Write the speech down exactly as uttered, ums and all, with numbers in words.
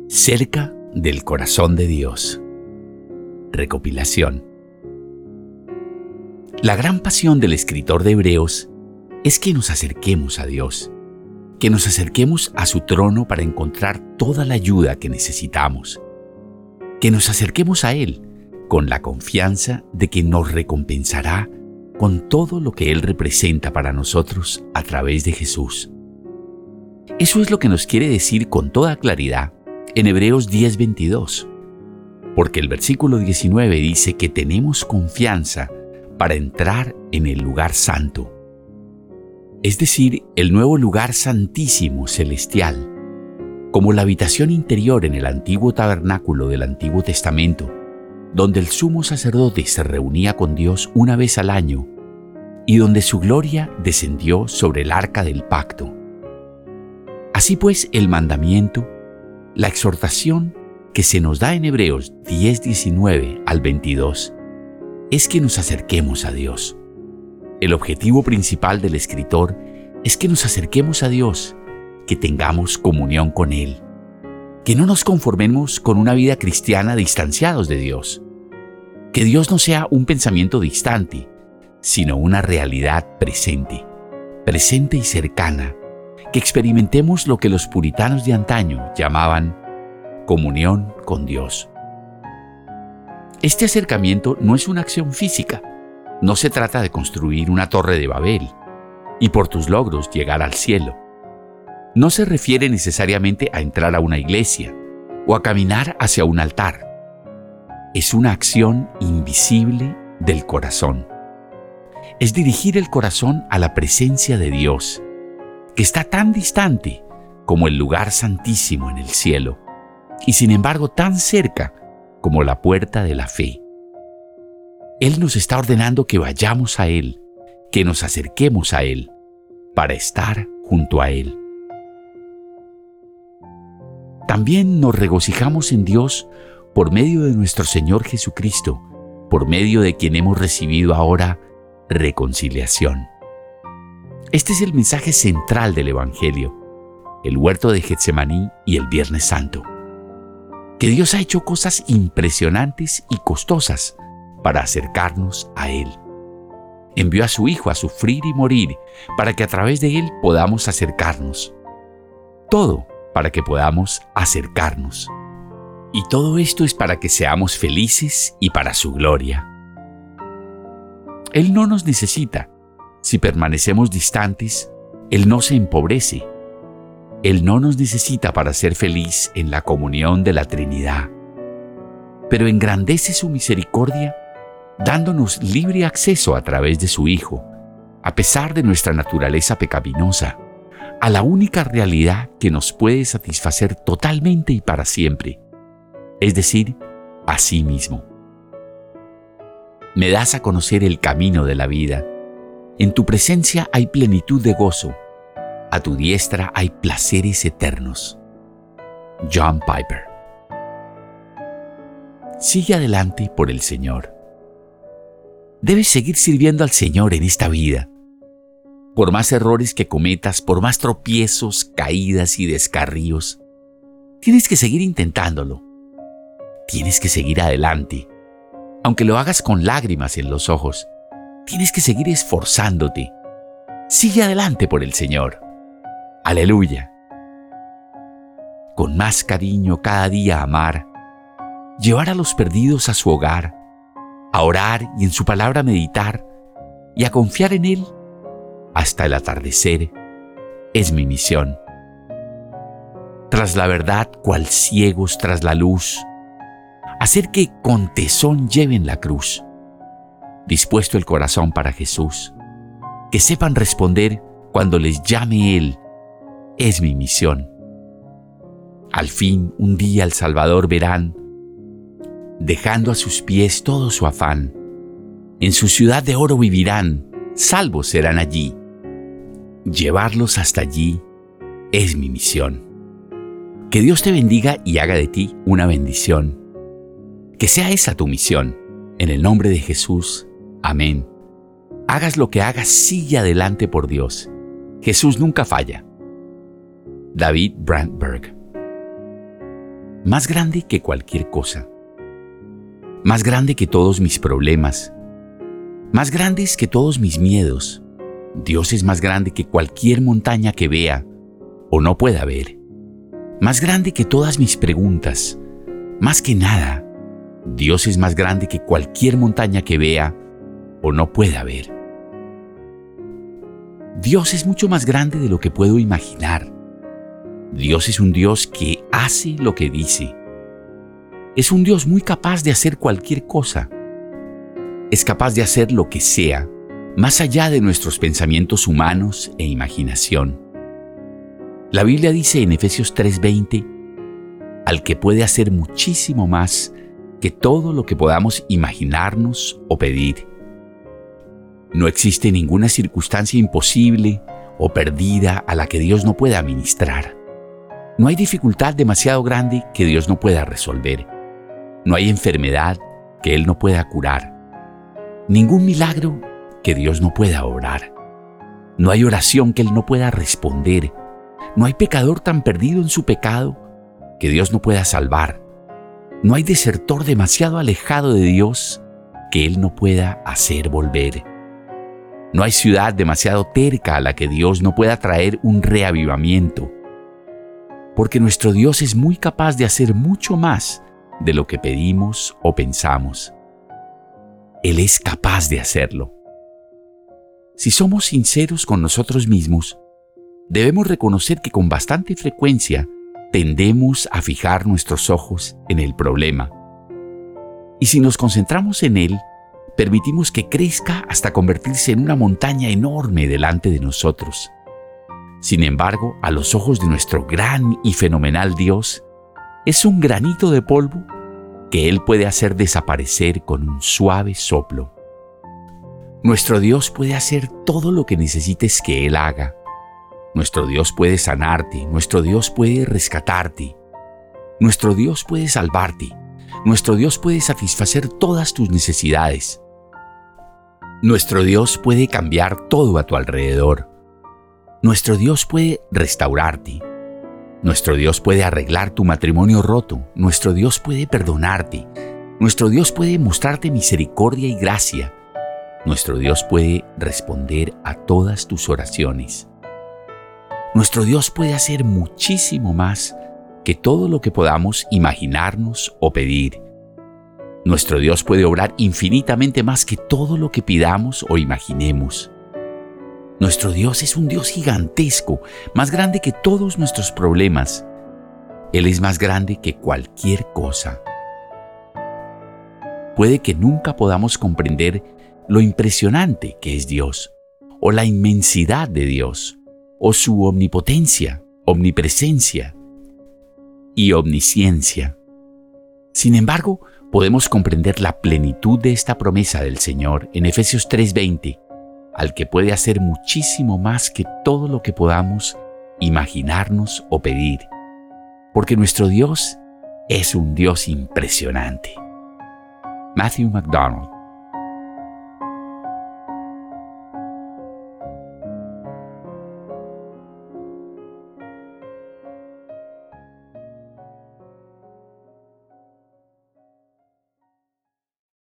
Cerca del corazón de Dios. Recopilación. La gran pasión del escritor de Hebreos es que nos acerquemos a Dios, que nos acerquemos a su trono para encontrar toda la ayuda que necesitamos, que nos acerquemos a Él con la confianza de que nos recompensará con todo lo que Él representa para nosotros a través de Jesús. Eso es lo que nos quiere decir con toda claridad en Hebreos diez veintidós, porque el versículo diecinueve dice que tenemos confianza para entrar en el lugar santo, es decir, el nuevo lugar santísimo celestial, como la habitación interior en el antiguo tabernáculo del Antiguo Testamento, donde el sumo sacerdote se reunía con Dios una vez al año y donde su gloria descendió sobre el arca del pacto. Así pues, el mandamiento, la exhortación que se nos da en Hebreos diez diecinueve al veintidós, es que nos acerquemos a Dios. El objetivo principal del escritor es que nos acerquemos a Dios, que tengamos comunión con Él, que no nos conformemos con una vida cristiana distanciados de Dios, que Dios no sea un pensamiento distante, sino una realidad presente, presente y cercana, que experimentemos lo que los puritanos de antaño llamaban comunión con Dios. Este acercamiento no es una acción física. No se trata de construir una torre de Babel y por tus logros llegar al cielo. No se refiere necesariamente a entrar a una iglesia o a caminar hacia un altar. Es una acción invisible del corazón. Es dirigir el corazón a la presencia de Dios, que está tan distante como el lugar santísimo en el cielo, y sin embargo tan cerca como la puerta de la fe. Él nos está ordenando que vayamos a Él, que nos acerquemos a Él, para estar junto a Él. También nos regocijamos en Dios por medio de nuestro Señor Jesucristo, por medio de quien hemos recibido ahora reconciliación. Este es el mensaje central del Evangelio, el huerto de Getsemaní y el Viernes Santo. Que Dios ha hecho cosas impresionantes y costosas para acercarnos a Él. Envió a su Hijo a sufrir y morir para que a través de Él podamos acercarnos. Todo para que podamos acercarnos. Y todo esto es para que seamos felices y para su gloria. Él no nos necesita. Si permanecemos distantes, Él no se empobrece. Él no nos necesita para ser feliz en la comunión de la Trinidad, pero engrandece su misericordia dándonos libre acceso a través de su Hijo, a pesar de nuestra naturaleza pecaminosa, a la única realidad que nos puede satisfacer totalmente y para siempre, es decir, a sí mismo. Me das a conocer el camino de la vida. En tu presencia hay plenitud de gozo. A tu diestra hay placeres eternos. John Piper. Sigue adelante por el Señor. Debes seguir sirviendo al Señor en esta vida. Por más errores que cometas, por más tropiezos, caídas y descarríos, tienes que seguir intentándolo. Tienes que seguir adelante. Aunque lo hagas con lágrimas en los ojos, tienes que seguir esforzándote. Sigue adelante por el Señor. Aleluya. Con más cariño cada día amar, llevar a los perdidos a su hogar, a orar y en su palabra meditar y a confiar en Él hasta el atardecer, es mi misión. Tras la verdad, cual ciegos tras la luz, hacer que con tesón lleven la cruz, dispuesto el corazón para Jesús, que sepan responder cuando les llame Él, es mi misión. Al fin, un día al Salvador verán, dejando a sus pies todo su afán. En su ciudad de oro vivirán, salvos serán allí. Llevarlos hasta allí es mi misión. Que Dios te bendiga y haga de ti una bendición. Que sea esa tu misión. En el nombre de Jesús. Amén. Hagas lo que hagas, sigue adelante por Dios. Jesús nunca falla. David Brandberg. más grande que cualquier cosa, más grande que todos mis problemas, más grandes que todos mis miedos. Dios es más grande que cualquier montaña que vea o no pueda ver, más grande que todas mis preguntas, más que nada. Dios es más grande que cualquier montaña que vea o no pueda ver. Dios es mucho más grande de lo que puedo imaginar. Dios es un Dios que hace lo que dice. Es un Dios muy capaz de hacer cualquier cosa. Es capaz de hacer lo que sea, más allá de nuestros pensamientos humanos e imaginación. La Biblia dice en Efesios tres veinte, al que puede hacer muchísimo más que todo lo que podamos imaginarnos o pedir. No existe ninguna circunstancia imposible o perdida a la que Dios no pueda ministrar. No hay dificultad demasiado grande que Dios no pueda resolver. No hay enfermedad que Él no pueda curar. Ningún milagro que Dios no pueda obrar. No hay oración que Él no pueda responder. No hay pecador tan perdido en su pecado que Dios no pueda salvar. No hay desertor demasiado alejado de Dios que Él no pueda hacer volver. No hay ciudad demasiado terca a la que Dios no pueda traer un reavivamiento. Porque nuestro Dios es muy capaz de hacer mucho más de lo que pedimos o pensamos. Él es capaz de hacerlo. Si somos sinceros con nosotros mismos, debemos reconocer que con bastante frecuencia tendemos a fijar nuestros ojos en el problema. Y si nos concentramos en él, permitimos que crezca hasta convertirse en una montaña enorme delante de nosotros. Sin embargo, a los ojos de nuestro gran y fenomenal Dios, es un granito de polvo que Él puede hacer desaparecer con un suave soplo. Nuestro Dios puede hacer todo lo que necesites que Él haga. Nuestro Dios puede sanarte, nuestro Dios puede rescatarte, nuestro Dios puede salvarte, nuestro Dios puede satisfacer todas tus necesidades. Nuestro Dios puede cambiar todo a tu alrededor. Nuestro Dios puede restaurarte. Nuestro Dios puede arreglar tu matrimonio roto. Nuestro Dios puede perdonarte. Nuestro Dios puede mostrarte misericordia y gracia. Nuestro Dios puede responder a todas tus oraciones. Nuestro Dios puede hacer muchísimo más que todo lo que podamos imaginarnos o pedir. Nuestro Dios puede obrar infinitamente más que todo lo que pidamos o imaginemos. Nuestro Dios es un Dios gigantesco, más grande que todos nuestros problemas. Él es más grande que cualquier cosa. Puede que nunca podamos comprender lo impresionante que es Dios, o la inmensidad de Dios, o su omnipotencia, omnipresencia y omnisciencia. Sin embargo, podemos comprender la plenitud de esta promesa del Señor en Efesios tres veinte, al que puede hacer muchísimo más que todo lo que podamos imaginarnos o pedir, porque nuestro Dios es un Dios impresionante. Matthew McDonald.